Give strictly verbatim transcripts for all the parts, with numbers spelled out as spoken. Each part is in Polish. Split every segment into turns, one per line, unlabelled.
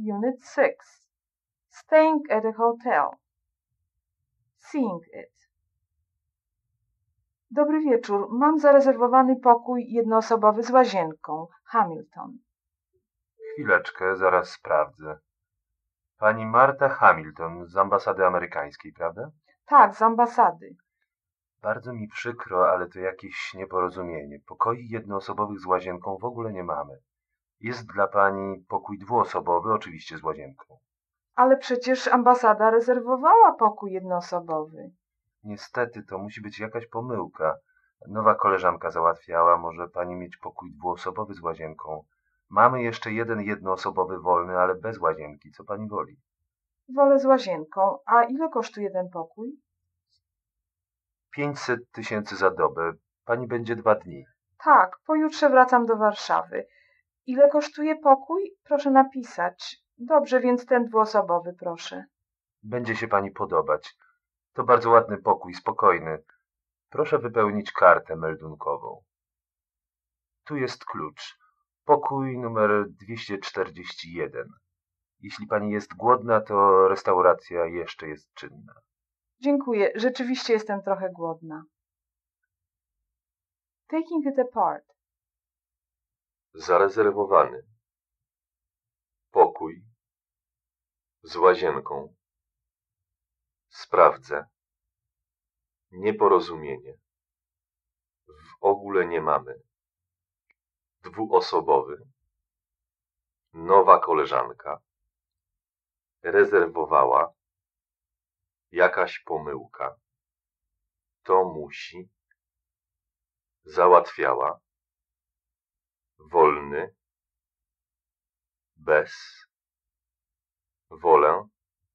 Unit six. Staying at a hotel. Seeing it. Dobry wieczór. Mam zarezerwowany pokój jednoosobowy z łazienką. Hamilton.
Chwileczkę, zaraz sprawdzę. Pani Marta Hamilton z ambasady amerykańskiej, prawda?
Tak, z ambasady.
Bardzo mi przykro, ale to jakieś nieporozumienie. Pokoi jednoosobowych z łazienką w ogóle nie mamy. Jest dla pani pokój dwuosobowy, oczywiście z łazienką.
Ale przecież ambasada rezerwowała pokój jednoosobowy.
Niestety, to musi być jakaś pomyłka. Nowa koleżanka załatwiała, może pani mieć pokój dwuosobowy z łazienką. Mamy jeszcze jeden jednoosobowy wolny, ale bez łazienki. Co pani woli?
Wolę z łazienką. A ile kosztuje ten pokój?
Pięćset tysięcy za dobę. Pani będzie dwa dni.
Tak, pojutrze wracam do Warszawy. Ile kosztuje pokój? Proszę napisać. Dobrze, więc ten dwuosobowy, proszę.
Będzie się pani podobać. To bardzo ładny pokój, spokojny. Proszę wypełnić kartę meldunkową. Tu jest klucz. Pokój numer dwieście czterdzieści jeden. Jeśli pani jest głodna, to restauracja jeszcze jest czynna.
Dziękuję. Rzeczywiście jestem trochę głodna. Taking it apart.
Zarezerwowany. Pokój. Z łazienką. Sprawdzę. Nieporozumienie. W ogóle nie mamy. Dwuosobowy. Nowa koleżanka. Rezerwowała. Jakaś pomyłka. To musi. Załatwiała. Wolny. Bez. Wolę.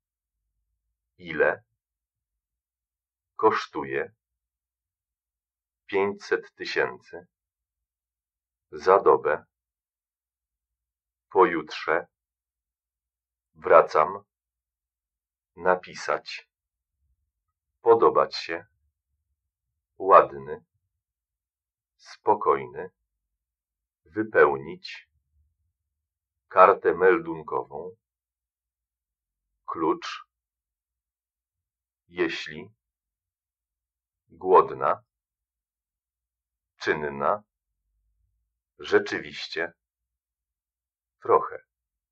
Ile? Kosztuje. Pięćset tysięcy. Za dobę. Pojutrze. Wracam. Napisać. Podobać się. Ładny. Spokojny. Wypełnić. Kartę meldunkową. Klucz. Jeśli. Głodna. Czynna. Rzeczywiście. Trochę.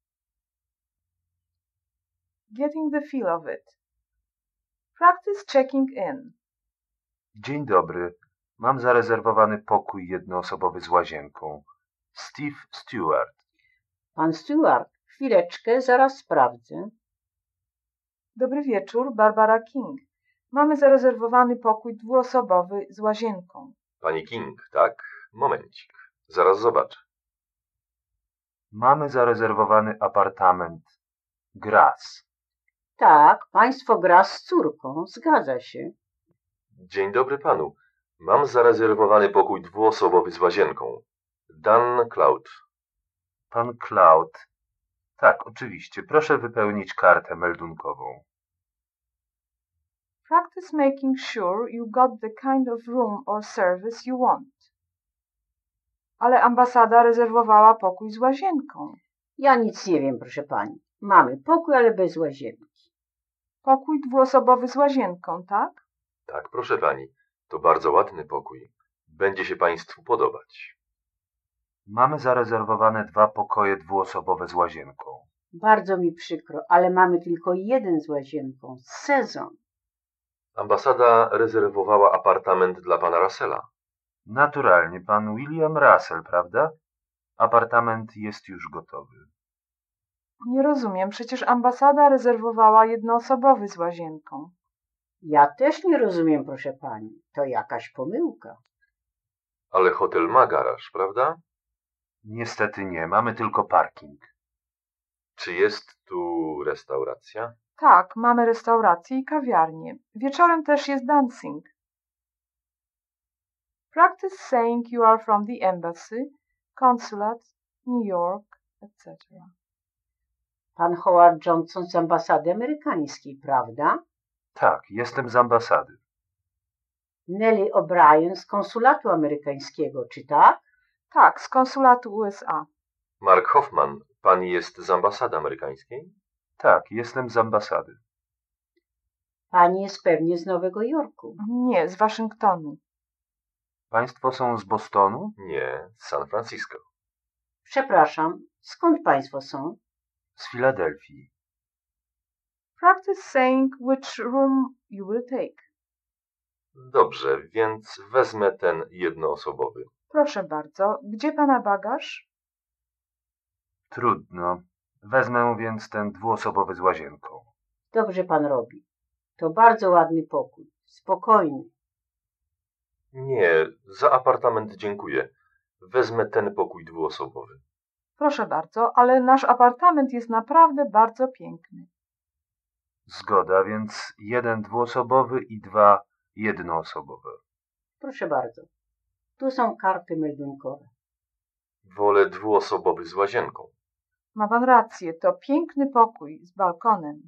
Getting the feel of it. Practice checking in.
Dzień dobry. Mam zarezerwowany pokój jednoosobowy z łazienką. Steve Stewart.
Pan Stewart, chwileczkę, zaraz sprawdzę.
Dobry wieczór, Barbara King. Mamy zarezerwowany pokój dwuosobowy z łazienką.
Pani King, tak? Momencik. Zaraz zobaczę. Mamy zarezerwowany apartament Grass.
Tak, państwo gra z córką, zgadza się.
Dzień dobry panu. Mam zarezerwowany pokój dwuosobowy z łazienką. Dan Cloud. Pan Cloud. Tak, oczywiście. Proszę wypełnić kartę meldunkową.
Practice making sure you got the kind of room or service you want. Ale ambasada rezerwowała pokój z łazienką.
Ja nic nie wiem, proszę pani. Mamy pokój, ale bez łazienki.
Pokój dwuosobowy z łazienką, tak?
Tak, proszę pani. To bardzo ładny pokój. Będzie się państwu podobać. Mamy zarezerwowane dwa pokoje dwuosobowe z łazienką.
Bardzo mi przykro, ale mamy tylko jeden z łazienką. Sezon.
Ambasada rezerwowała apartament dla pana Russella. Naturalnie, pan William Russell, prawda? Apartament jest już gotowy.
Nie rozumiem, przecież ambasada rezerwowała jednoosobowy z łazienką.
Ja też nie rozumiem, proszę pani. To jakaś pomyłka.
Ale hotel ma garaż, prawda? Niestety nie, mamy tylko parking. Czy jest tu restauracja?
Tak, mamy restaurację i kawiarnię. Wieczorem też jest dancing. Practice saying you are from the embassy, consulate, New York, et cetera.
Pan Howard Johnson z ambasady amerykańskiej, prawda?
Tak, jestem z ambasady.
Nellie O'Brien z konsulatu amerykańskiego, czy tak?
Tak, z konsulatu U S A.
Mark Hoffman,
Pan jest z ambasady amerykańskiej?
Tak, jestem z ambasady.
Pani jest pewnie z Nowego Jorku.
Nie, z Waszyngtonu.
Państwo są z Bostonu?
Nie, z San Francisco.
Przepraszam, skąd państwo są?
Z Filadelfii.
Practice saying which room you will take.
Dobrze, więc wezmę ten jednoosobowy.
Proszę bardzo, gdzie pana bagaż?
Trudno. Wezmę więc ten dwuosobowy z łazienką.
Dobrze pan robi. To bardzo ładny pokój. Spokojny.
Nie, za apartament dziękuję. Wezmę ten pokój dwuosobowy.
Proszę bardzo, ale nasz apartament jest naprawdę bardzo piękny.
Zgoda, więc jeden dwuosobowy i dwa jednoosobowe.
Proszę bardzo. Tu są karty meldunkowe.
Wolę dwuosobowy z łazienką.
Ma pan rację, to piękny pokój z balkonem.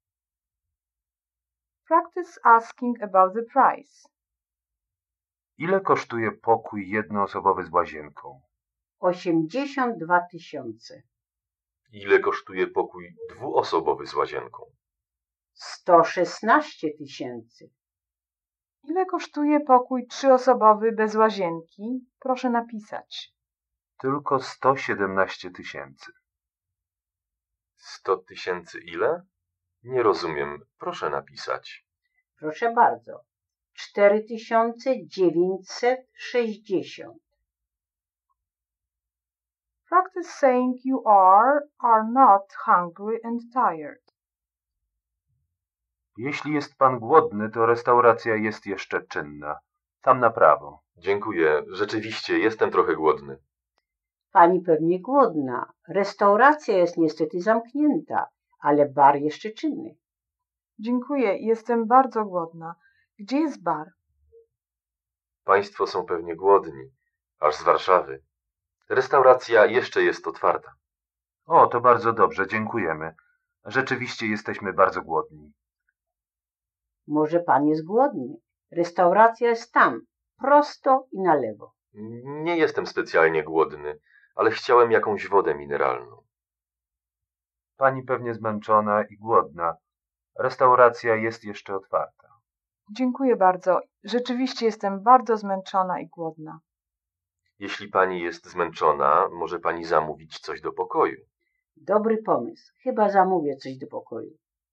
Practice asking about the price.
Ile kosztuje pokój jednoosobowy z łazienką?
osiemdziesiąt dwa tysiące.
Ile kosztuje pokój dwuosobowy z łazienką?
sto szesnaście tysięcy.
Ile kosztuje pokój trzyosobowy bez łazienki? Proszę napisać.
Tylko sto siedemnaście tysięcy.
Sto tysięcy ile? Nie rozumiem. Proszę napisać.
Proszę bardzo. cztery tysiące dziewięćset sześćdziesiąt.
Practice saying you are, are not hungry and tired.
Jeśli jest pan głodny, to restauracja jest jeszcze czynna. Tam na prawo.
Dziękuję. Rzeczywiście jestem trochę głodny.
Pani pewnie głodna. Restauracja jest niestety zamknięta, ale bar jeszcze czynny.
Dziękuję, jestem bardzo głodna. Gdzie jest bar?
Państwo są pewnie głodni. Aż z Warszawy. Restauracja jeszcze jest otwarta.
O, to bardzo dobrze, dziękujemy. Rzeczywiście jesteśmy bardzo głodni.
Może pan jest głodny. Restauracja jest tam, prosto i na lewo.
Nie jestem specjalnie głodny, ale chciałem jakąś wodę mineralną.
Pani pewnie zmęczona i głodna. Restauracja jest jeszcze otwarta.
Dziękuję bardzo. Rzeczywiście jestem bardzo zmęczona i głodna.
Jeśli pani jest zmęczona, może pani zamówić coś do pokoju.
Dobry pomysł. Chyba zamówię coś do pokoju.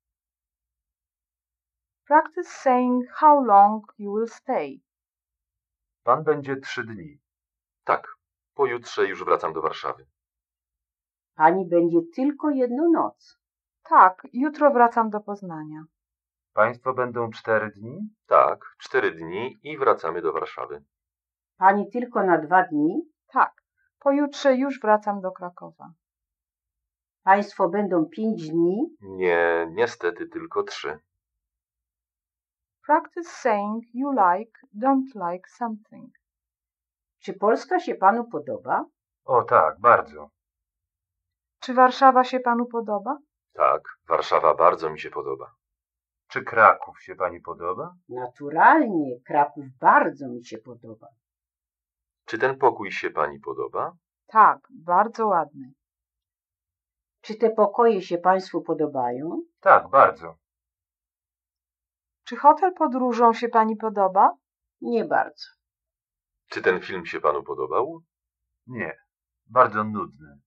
Practice saying how long you will stay.
Pan będzie trzy dni.
Tak, pojutrze już wracam do Warszawy.
Pani będzie tylko jedną noc.
Tak, jutro wracam do Poznania.
Państwo będą cztery dni?
Tak, cztery dni i wracamy do Warszawy.
Pani tylko na dwa dni.
Tak, pojutrze już wracam do Krakowa.
Państwo będą pięć dni.
Nie, niestety tylko trzy.
Practice saying you like, don't like something.
Czy Polska się panu podoba?
O tak, bardzo.
Czy Warszawa się panu podoba?
Tak, Warszawa bardzo mi się podoba.
Czy Kraków się pani podoba?
Naturalnie, Kraków bardzo mi się podoba.
Czy ten pokój się pani podoba?
Tak, bardzo ładny.
Czy te pokoje się państwu podobają?
Tak, bardzo.
Czy hotel podróżą się pani podoba?
Nie bardzo.
Czy ten film się panu podobał?
Nie, bardzo nudny.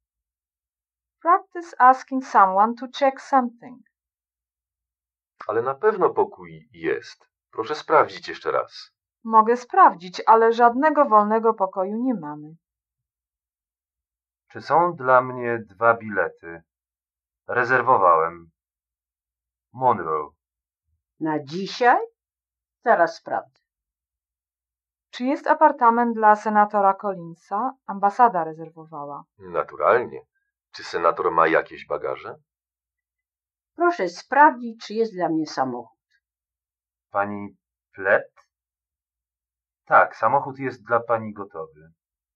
Practice asking someone to check something.
Ale na pewno pokój jest. Proszę sprawdzić jeszcze raz.
Mogę sprawdzić, ale żadnego wolnego pokoju nie mamy.
Czy są dla mnie dwa bilety? Rezerwowałem. Monroe.
Na dzisiaj? Zaraz sprawdzę.
Czy jest apartament dla senatora Collinsa? Ambasada rezerwowała.
Naturalnie. Czy senator ma jakieś bagaże?
Proszę sprawdzić, czy jest dla mnie samochód.
Pani Plet? Tak, samochód jest dla pani gotowy.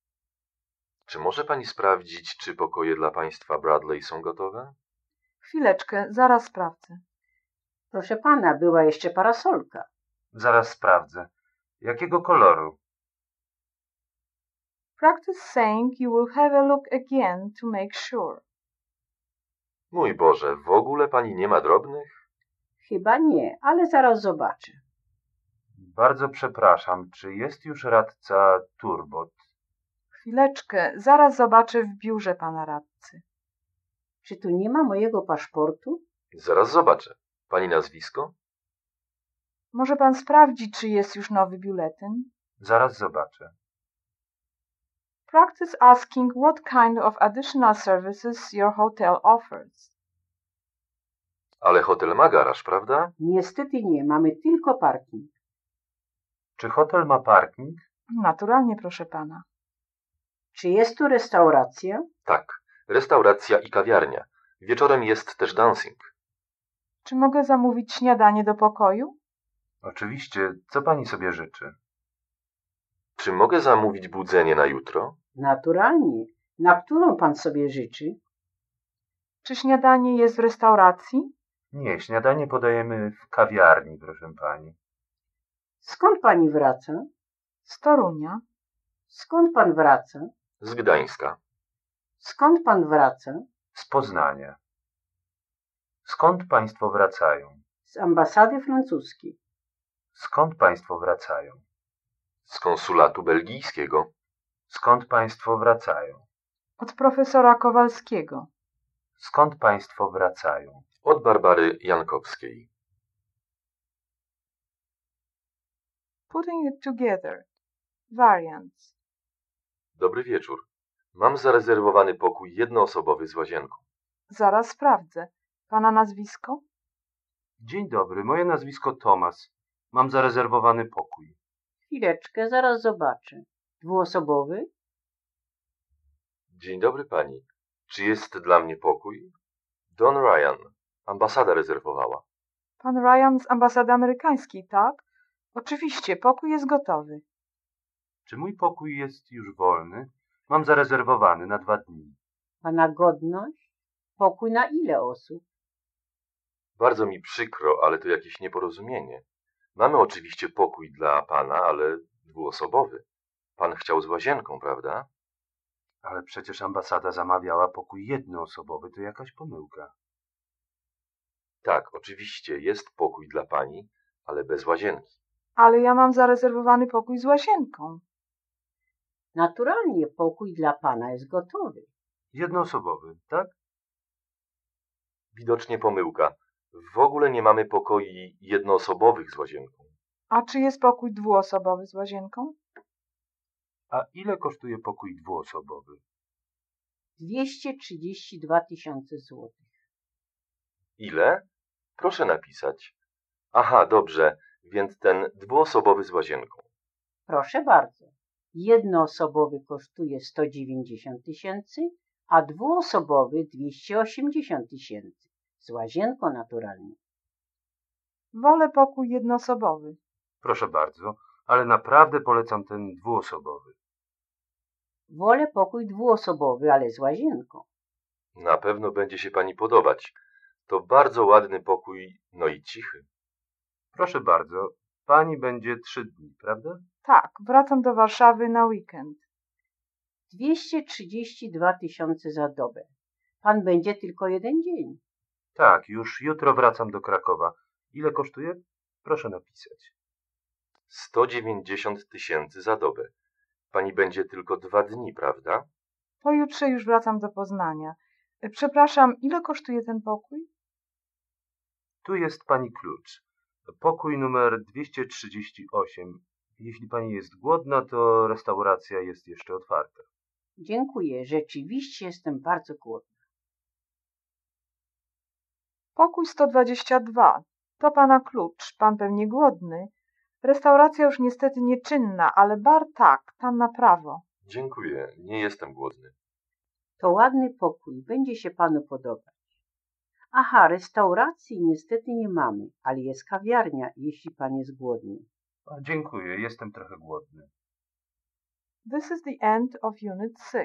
Czy może pani sprawdzić, czy pokoje dla państwa Bradley są gotowe?
Chwileczkę, zaraz sprawdzę.
Proszę pana, była jeszcze parasolka.
Zaraz sprawdzę. Jakiego koloru?
Practice saying you will have a look again to make sure.
Mój Boże, w ogóle pani nie ma drobnych?
Chyba nie, ale zaraz zobaczę.
Bardzo przepraszam, czy jest już radca Turbot?
Chwileczkę, zaraz zobaczę w biurze pana radcy.
Czy tu nie ma mojego paszportu?
Zaraz zobaczę. Pani nazwisko?
Może pan sprawdzi, czy jest już nowy biuletyn?
Zaraz zobaczę.
Practice asking what kind of additional services your hotel offers.
Ale hotel ma garaż, prawda?
Niestety nie, mamy tylko parking.
Czy hotel ma parking?
Naturalnie, proszę pana.
Czy jest tu restauracja?
Tak. Restauracja i kawiarnia. Wieczorem jest też dancing.
Czy mogę zamówić śniadanie do pokoju?
Oczywiście. Co pani sobie życzy?
Czy mogę zamówić budzenie na jutro?
Naturalnie. Na którą pan sobie życzy?
Czy śniadanie jest w restauracji?
Nie, śniadanie podajemy w kawiarni, proszę pani.
Skąd pani wraca?
Z Torunia.
Skąd pan wraca?
Z Gdańska.
Skąd pan wraca?
Z Poznania. Skąd państwo wracają?
Z ambasady francuskiej.
Skąd państwo wracają?
Z konsulatu belgijskiego.
Skąd państwo wracają?
Od profesora Kowalskiego.
Skąd państwo wracają?
Od Barbary Jankowskiej.
Putting it together. Variants.
Dobry wieczór. Mam zarezerwowany pokój jednoosobowy z łazienką.
Zaraz sprawdzę. Pana nazwisko?
Dzień dobry, moje nazwisko Tomas. Mam zarezerwowany pokój.
Chwileczkę, zaraz zobaczę. Dwuosobowy?
Dzień dobry pani. Czy jest dla mnie pokój? Don Ryan. Ambasada rezerwowała.
Pan Ryan z ambasady amerykańskiej, tak? Oczywiście, pokój jest gotowy.
Czy mój pokój jest już wolny? Mam zarezerwowany na dwa dni.
Pana godność? Pokój na ile osób?
Bardzo mi przykro, ale to jakieś nieporozumienie. Mamy oczywiście pokój dla pana, ale dwuosobowy. Pan chciał z łazienką, prawda?
Ale przecież ambasada zamawiała pokój jednoosobowy, to jakaś pomyłka.
Tak, oczywiście jest pokój dla pani, ale bez łazienki.
Ale ja mam zarezerwowany pokój z łazienką.
Naturalnie pokój dla pana jest gotowy.
Jednoosobowy, tak?
Widocznie pomyłka. W ogóle nie mamy pokoi jednoosobowych z łazienką.
A czy jest pokój dwuosobowy z łazienką?
A ile kosztuje pokój dwuosobowy?
dwieście trzydzieści dwa tysiące złotych.
Ile? Proszę napisać. Aha, dobrze, więc ten dwuosobowy z łazienką.
Proszę bardzo. Jednoosobowy kosztuje sto dziewięćdziesiąt tysięcy, a dwuosobowy dwieście osiemdziesiąt tysięcy. Z łazienką naturalnie.
Wolę pokój jednoosobowy.
Proszę bardzo, ale naprawdę polecam ten dwuosobowy.
Wolę pokój dwuosobowy, ale z łazienką.
Na pewno będzie się pani podobać. To bardzo ładny pokój, no i cichy.
Proszę bardzo, pani będzie trzy dni, prawda?
Tak, wracam do Warszawy na weekend.
dwieście trzydzieści dwa tysiące za dobę. Pan będzie tylko jeden dzień.
Tak, już jutro wracam do Krakowa. Ile kosztuje? Proszę napisać.
sto dziewięćdziesiąt tysięcy za dobę. Pani będzie tylko dwa dni, prawda?
Pojutrze już wracam do Poznania. Przepraszam, ile kosztuje ten pokój?
Tu jest pani klucz. Pokój numer dwieście trzydzieści osiem. Jeśli pani jest głodna, to restauracja jest jeszcze otwarta.
Dziękuję, rzeczywiście jestem bardzo głodny.
Pokój sto dwadzieścia dwa. To pana klucz. Pan pewnie głodny. Restauracja już niestety nieczynna, ale bar tak, tam na prawo.
Dziękuję, nie jestem głodny.
To ładny pokój, będzie się panu podobać. Aha, restauracji niestety nie mamy, ale jest kawiarnia, jeśli pan jest głodny.
A, dziękuję, jestem trochę głodny.
This is the end of Unit six.